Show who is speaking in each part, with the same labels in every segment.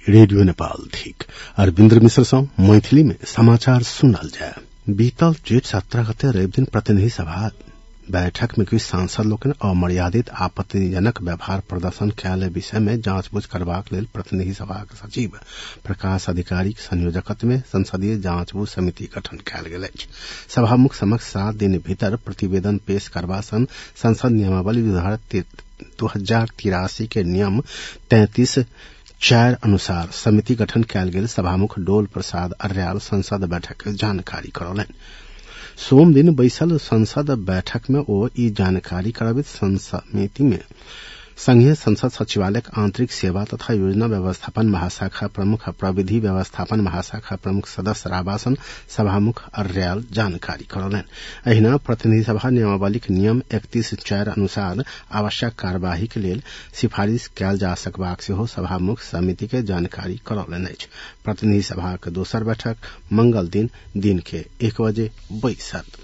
Speaker 1: Radio Nepal ठीक अरविन्द्र मिश्र सँ मैथिली में समाचार सुनल जाय। बीतल जेठ 17 गते रवि दिन प्रतिनिधि सभा बैठक में किछु सांसद लोकनि अमर्यादित आपत्तिजनक व्यवहार प्रदर्शन कयल विषय में जांचबूझ करबाक लेल प्रतिनिधि सभाक सचिव प्रकाश अधिकारीक संयोजकत्व में संसदीय जांचबूझ समिति गठन कयल गेल अछि। सभामुख समक्ष 7 दिन भीतर प्रतिवेदन पेश करबा सन संसद नियमावली 2083 के नियम 33(4) अनुसार समिति गठन कयल गेल। सभामुख डोल प्रसाद अर्याल संसद बैठक जानकारी करौलनि। सोम दिन बैसल संसद बैठक में ओ ई जानकारी करबैत समिति में संघीय संसद सचिवालयक आंतरिक सेवा तथा योजना व्यवस्थापन महाशाखा प्रमुख प्रविधि व्यवस्थापन महाशाखा प्रमुख सदस्य राबासन सभामुख अर्याल जानकारी करौलनि। अहिना प्रतिनिधि सभा नियमावलीक नियम 31(4) अनुसार आवश्यक कार्यवाही के लेल सिफारिश कयल जा सकबाक सेहो सभामुख समिति के जानकारी करौलनि अछि। प्रतिनिधि सभाक दोसर बैठक मंगल दिन के 1 बजे बैसत।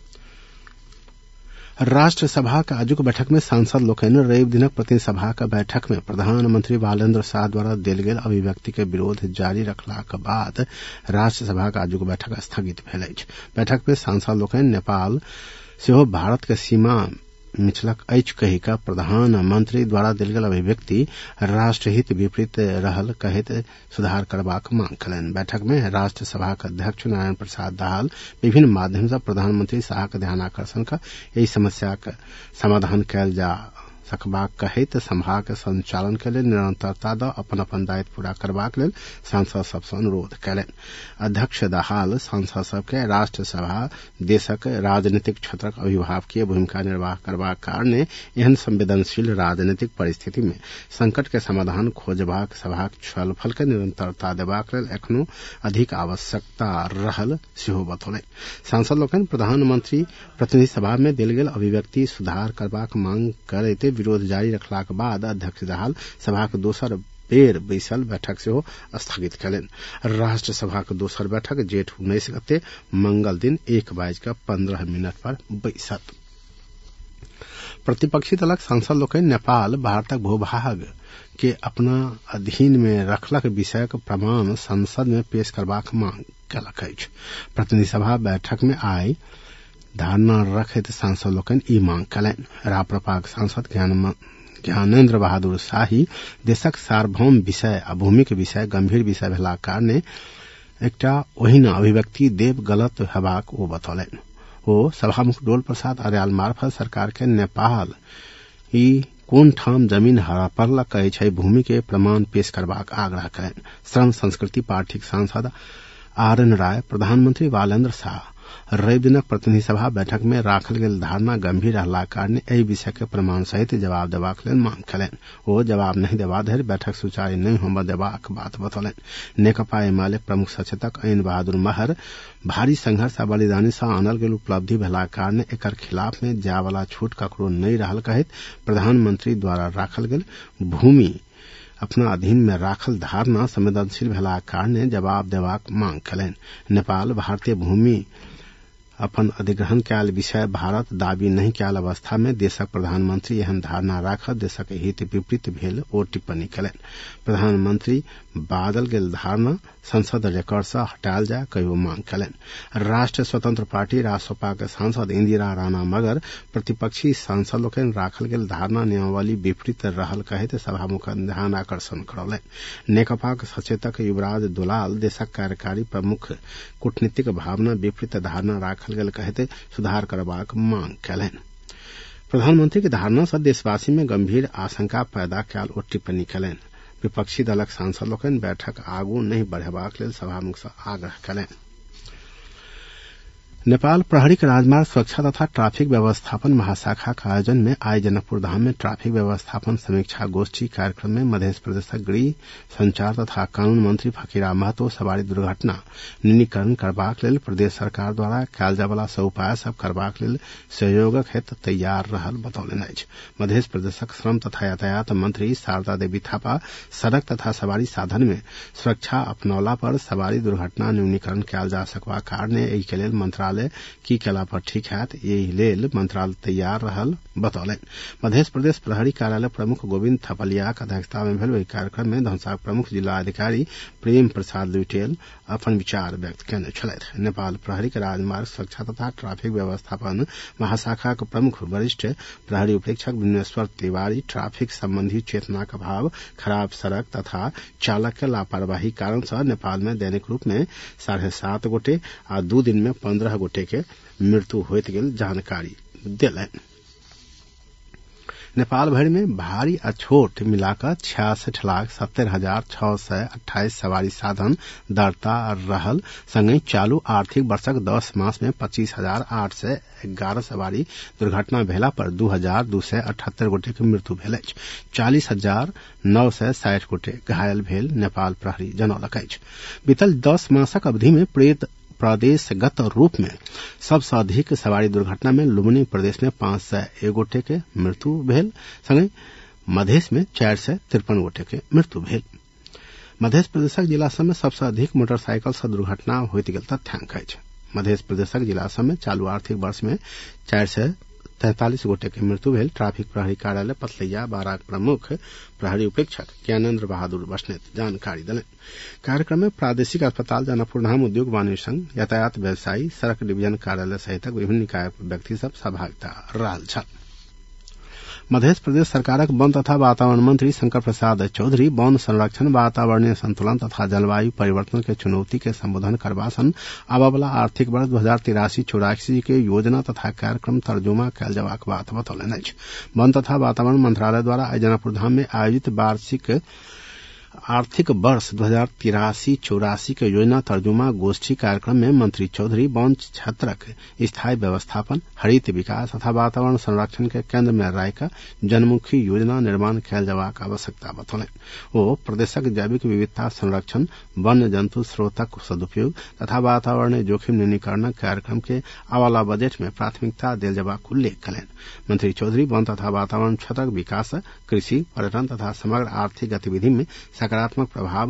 Speaker 1: राष्ट्र सभा के आजुक बैठक में सांसद लोकनि रवि दिनक प्रतिनिधि सभा के बैठक में प्रधानमंत्री बालेन्द्र शाह द्वारा देल गेल अभिव्यक्ति के विरोध जारी रखलाक बाद राष्ट्र सभा के आजुक बैठक स्थगित भेल अछि। बैठक में सांसद लोकनि नेपाल सेहो भारत के सीमा मिथिलक अछि कहि कऽ प्रधानमंत्री द्वारा देल गेल अभिव्यक्ति राष्ट्रहित विपरीत रहल कहैत सुधार करबाक मांग कयलनि। बैठक में राष्ट्र सभा के अध्यक्ष नारायण प्रसाद दाहाल विभिन्न माध्यम सँ प्रधानमंत्री शाह के ध्यानाकर्षण कऽ एहि समस्या के समाधान कयल जा सकबाक कहैत सभा के संचालन के लेल निरंतरता द अपन दायित्व पूरा करबाक लेल सांसद सब सँ अनुरोध कयलनि। अध्यक्ष दाहाल सांसद सब के राष्ट्र सभा देशक राजनीतिक क्षेत्रक अभिभावकीय भूमिका निर्वाह करबाक कारणे एहन संवेदनशील राजनीतिक परिस्थिति में संकट के समाधान खोजबाक सभाक छलफल के निरंतरता देबाक लेल एखनो अधिक आवश्यकता रहल सेहो बतौलनि। सांसद लोकनि प्रधानमंत्री प्रतिनिधि सभा में देल गेल अभिव्यक्ति सुधार करबाक मांग करैत विरोध जारी रखलाक बाद अध्यक्ष दाहाल सभा के दोसर बेर बैसल बैठक सेहो स्थगित कयलनि। राष्ट्र सभा के दोसर बैठक जेठ 19 गते मंगल दिन 1:15 पर बैसत। प्रतिपक्षी दलक सांसद लोकनि नेपाल भारतक भूभाग के अपना अधीन में रखलक विषयक प्रमाण संसद में पेश करबाक मांग कयलक अछि। प्रतिनिधि सभा बैठक में आइ धारणा रखैत सांसद लोकनि ई मांग कयलनि। राप्रपाक सांसद ज्ञानेन्द्र बहादुर शाही देशक सार्वभौम विषय आ भूमिक विषय गंभीर विषय भेलाक कारणे एकटा ओहिना अभिव्यक्ति देब गलत हेबाक ओ बतौलनि। ओ सभामुख डोल प्रसाद अर्याल मार्फत सरकार के नेपाल ई कोन ठाम जमीन हड़पलक अछि भूमि के प्रमाण पेश करबाक आग्रह कयलनि। श्रम संस्कृति पार्टीक सांसद आर.एन. राय प्रधानमंत्री बालेन्द्र शाह रवि दिनक प्रतिनिधि सभा बैठक में राखल गेल धारणा गंभीर रहलाक कारणे एहि विषय के प्रमाण सहित जवाब देबाक लेल मांग कयलनि। ओ जवाब नहीं देबा धरि बैठक सुचारू नहीं होबय देबाक बात बतौलनि। नेकपा एमाले प्रमुख सचेतक ऐन बहादुर महर भारी संघर्ष आ बलिदानी सँ आनल गेल उपलब्धि भेलाक कारणे एकर खिलाफ में जाय वाला छूट ककरो नहीं रहल कहैत प्रधानमंत्री द्वारा राखल गेल भूमि अपना अधीन में राखल धारणा संवेदनशील भेलाक कारणे जवाब देबाक मांग कयलनि। नेपाल भारतीय भूमि अपन अधिग्रहण कयल विषय भारत दाबी नहीं कयल अवस्था में देशक प्रधानमंत्री एहन धारणा राखत देशक हित विपरीत भेल ओ टिप्पणी कयलनि। प्रधानमंत्री बादल गेल धारणा संसद रिकॉर्ड सँ हटायल जाय कहियो मांग कयलनि। राष्ट्र स्वतंत्र पार्टी रासपा के सांसद इंदिरा राणा मगर प्रतिपक्षी सांसद लोकनि राखल गेल धारणा नियमावली विपरीत रहल कहैत सभामुख ध्यानाकर्षण करौलनि। नेकपाक सचेतक युवराज दुलाल देशक कार्यकारी प्रमुख कूटनीतिक भावना विपरीत धारणा राखल गेल कहते सुधार करबाक मांग कयलनि। प्रधानमंत्री के धारणा सँ देशवासी में गंभीर आशंका पैदा कयल ओ टिप्पणी कयलनि। विपक्षी दलक सांसद लोकनि बैठक आगू नहीं बढ़ेबाक लेल सभामुख सँ आग्रह कयलनि। नेपाल प्रहरी के राजमार्ग सुरक्षा तथा ट्रैफिक व्यवस्थापन महाशाखा के आयोजन में आज जनकपुर धाम में ट्रैफिक व्यवस्थापन समीक्षा गोष्ठी कार्यक्रम में मध्य प्रदेश गृह संचार तथा कानून मंत्री फकीरा महतो सवारी दुर्घटना न्यूनीकरण करबाक लेल प्रदेश सरकार द्वारा कयल जाय वाला सब उपाय सब करबाक लेल सहयोगक हेतु तैयार रहल बतौलनि अछि। मध्य प्रदेशक श्रम तथा यातायात मंत्री शारदा देवी थापा सड़क तथा सवारी साधन में सुरक्षा अपनौला पर सवारी दुर्घटना न्यूनीकरण कयल जा सकबाक कारणे एहि के लेल मंत्रालय मंत्रालय की कला पर ठीक हैत यही लेल मंत्रालय तैयार रहल बतौलन। मध्य प्रदेश प्रहरी कार्यालय प्रमुख गोविंद थपलियाक अध्यक्षता में भेल ओहि कार्यक्रम में धनुषाक प्रमुख जिला अधिकारी प्रेम प्रसाद लुटेल अपन विचार व्यक्त कयने छलथि। नेपाल प्रहरी के राजमार्ग सुरक्षा तथा ट्रैफिक व्यवस्थापन महाशाखा के प्रमुख वरिष्ठ प्रहरी उपरीक्षक विनेश्वर तिवारी ट्रैफिक संबंधी चेतना का अभाव, खराब सड़क तथा चालक के लापरवाही कारण से नेपाल में दैनिक रूप में 7.5 गोटे आ 2 दिन में 15 गोटे के मृत्यु होइत गेल जानकारी देलनि। नेपाल भर में भारी आ छोट मिलाकर 66,70,628 सवारी साधन दरता रहल संगे चालू आर्थिक वर्षक 10 मास में 25,811 सवारी दुर्घटना भेला पर 2,278 गोटे के मृत्यु भेल अछि। 40,960 गोटे घायल भेल नेपाल प्रहरी जनौलक अछि। बीतल 10 मासक अवधि में प्रदेशगत रूप में सबसे अधिक सवारी दुर्घटना में लुम्बिनी प्रदेश में 501 गोटे के मृत्यु भेल संगे मधेश में 453 गोटे के मृत्यु भेल। मध्य प्रदेशक जिला सब में सबसे अधिक मोटरसाइकिल से दुर्घटना होइत गेल तथ्यांक अछि। मध्य प्रदेशक जिला सब में चालू आर्थिक वर्ष में 443 गोटे के मृत्यु भेल। ट्रैफिक प्रहरी कार्यालय पथलैया बाराक प्रमुख प्रहरी उपरीक्षक ज्ञानेन्द्र बहादुर बस्नेत जानकारी देलनि। कार्यक्रम में प्रादेशिक अस्पताल जनकपुर धाम उद्योग वाणिज्य संघ, यातायात व्यवसायी, सड़क डिवीजन कार्यालय सहित विभिन्न निकाय व्यक्ति सब सहभागिता रहल छल। मध्य प्रदेश सरकारक वन तथा वातावरण मंत्री शंकर प्रसाद चौधरी वन संरक्षण, वातावरणीय संतुलन तथा जलवायु परिवर्तन के चुनौती के संबोधन करबासन आबवला आर्थिक वर्ष 2083-84 के योजना तथा कार्यक्रम तर्जुमा कयल जबाक बात बतौलनि अछि। वन तथा वातावरण मंत्रालय द्वारा आइ जनकपुर धाम में आयोजित वार्षिक आर्थिक वर्ष 2083-84 के योजना तर्जुमा गोष्ठी कार्यक्रम में मंत्री चौधरी वन क्षेत्रक स्थायी व्यवस्थापन, हरित विकास तथा वातावरण संरक्षण के केंद्र में राखि जनमुखी योजना निर्माण कयल जबाक आवश्यकता बतौलनि। ओ प्रदेशक जैविक विविधता संरक्षण, वन्य जंतु स्रोतक सदुपयोग तथा वातावरणीय जोखिम न्यूनीकरण कार्यक्रम के आवाला बजट में प्राथमिकता देल जबाक उल्लेख कयलनि। मंत्री चौधरी वन तथा वातावरण क्षेत्रक विकास, कृषि, पर्यटन तथा समग्र आर्थिक गतिविधि में सकारात्मक प्रभाव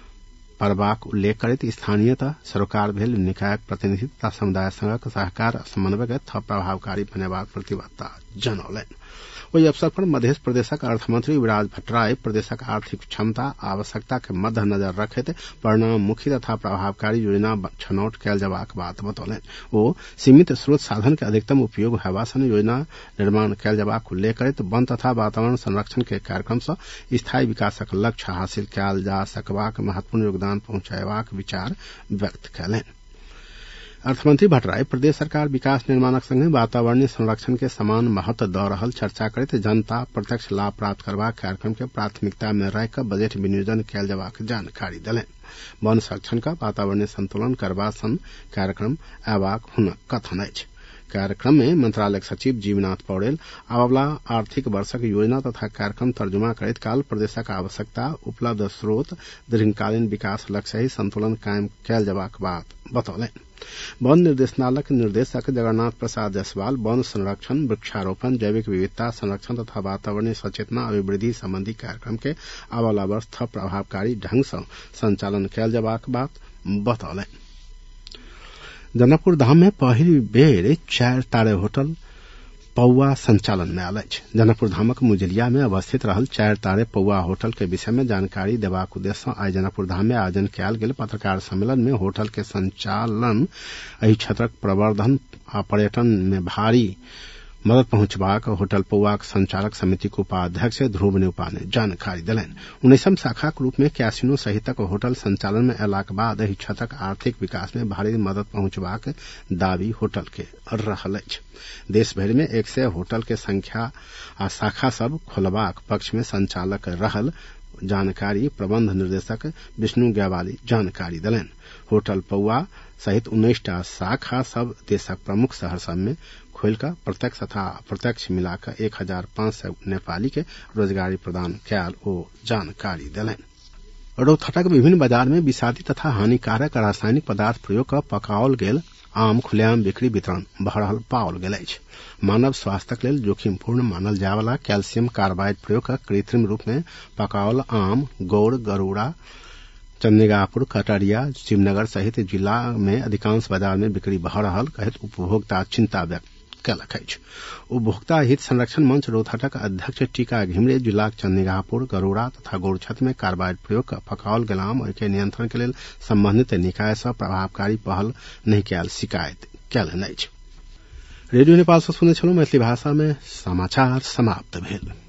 Speaker 1: पड़बाक उल्लेख करैत स्थानीयतः सरोकार भेल निकायक प्रतिनिधि तथा समुदाय संघक सहकार समन्वय के थप प्रभावकारी बनेबाक प्रतिबद्धता जनौलनि। ओहि अवसर पर मध्य प्रदेशक अर्थमंत्री विराज भट्टराय प्रदेशक आर्थिक क्षमता आवश्यकता के मद्देनजर रखैत परिणाममुखी तथा प्रभावकारी योजना छनौट कयल जबाक बात बतौलनि। ओ सीमित स्रोत साधन के अधिकतम उपयोग हेबा सन योजना निर्माण कयल जबाक उल्लेख करैत वन तथा वातावरण संरक्षण के कार्यक्रम सँ स्थायी विकासक लक्ष्य हासिल कयल जा सकबाक महत्वपूर्ण योगदान पहुंचायबाक विचार व्यक्त कयलनि। अर्थमंत्री भट्टराय प्रदेश सरकार विकास निर्माणक संगे वातावरणीय संरक्षण के समान महत्व दऽ रहल चर्चा करैत जनता प्रत्यक्ष लाभ प्राप्त करबाक कार्यक्रम के प्राथमिकता में राखि बजट विनियोजन कयल जबाक जानकारी देलनि। वन संरक्षण का वातावरणीय संतुलन करबा सन कार्यक्रम अयबाक हुनक कथन अछि। कार्यक्रम में मंत्रालय सचिव जीवनाथ पौडेल आबवला आर्थिक वर्षक योजना तथा कार्यक्रम तर्जुमा करैत काल प्रदेशक आवश्यकता, उपलब्ध स्रोत, दीर्घकालीन विकास लक्ष्य सहित संतुलन कायम कयल जबाक बात बतौलनि। वन निर्देशनालय के निर्देशक जगन्नाथ प्रसाद जायसवाल वन संरक्षण, वृक्षारोपण, जैविक विविधता संरक्षण तथा वातावरणीय सचेतना अभिवृद्धि संबंधी कार्यक्रम के आबवला वर्ष थप प्रभावकारी ढंग सँ संचालन कयल जबाक बात बतौलनि। जनकपुर धाम में पहिल बेर 4 तारे होटल पौआ संचालन में आयल अछि। जनकपुर धामक मुजलिया में अवस्थित रहल 4 तारे पौआ होटल के विषय में जानकारी देबाक उद्देश्य सँ आइ जनकपुर धाम में आयोजन कयल गेल पत्रकार सम्मेलन में होटल के संचालन, एहि क्षेत्रक प्रवर्धन आ पर्यटन में भारी मदद पहुंचबाक होटल पौआक संचालक समिति के उपाध्यक्ष ध्रुव नेउपा ने जानकारी देलनि। 19वीं शाखा के रूप में कैसिनो सहितक होटल संचालन में अयलाक बाद एहि क्षेत्रक आर्थिक विकास में भारी मदद पहुंचबाक दावी होटल के रहल अछि। देश भरि में 100 होटल के संख्या आ शाखा सब खोलबाक पक्ष में संचालक रहल जानकारी प्रबंध निर्देशक विष्णु ग्यावाली जानकारी देलनि। होटल पौआ सहित 19टा शाखा सब देशक प्रमुख शहर सब में खोलिकऽ प्रत्यक्ष तथा अप्रत्यक्ष मिलाकर 1500 नेपाली के रोजगारी प्रदान कयल ओ जानकारी देलनि। रौतहटक विभिन्न बाजार में विषादी तथा हानिकारक रासायनिक पदार्थ प्रयोग कऽ पकाओल गेल आम खुलेआम बिक्री वितरण भऽ रहल पाओल गेल अछि। मानव स्वास्थ्यक लेल जोखिमपूर्ण मानल जाय वाला कैल्शियम कार्बाइड प्रयोग कऽ कृत्रिम रूप में पकाओल आम, गौड़, गरुड़ा चन्देगापुर, कटरिया, शिवनगर सहित जिला में अधिकांश बाजार में बिक्री बढ़ रहल कहत उपभोक्ता चिंता व्यक्त कयलक अछि। उपभोक्ता हित संरक्षण मंच रोहतक अध्यक्ष टीका घिमरे जिलाक चन्देगापुर, गरोड़ा तथा गौरछत में कार्बाइड प्रयोग पकाओल गेलाम ओहि नियंत्रण के लेल संबंधित निकाय सँ प्रभावकारी पहल नहीं कयल शिकायत कयलनि अछि। रेडियो नेपाल सँ सुनै छलहुँ। मैथिली भाषा में समाचार समाप्त भेल।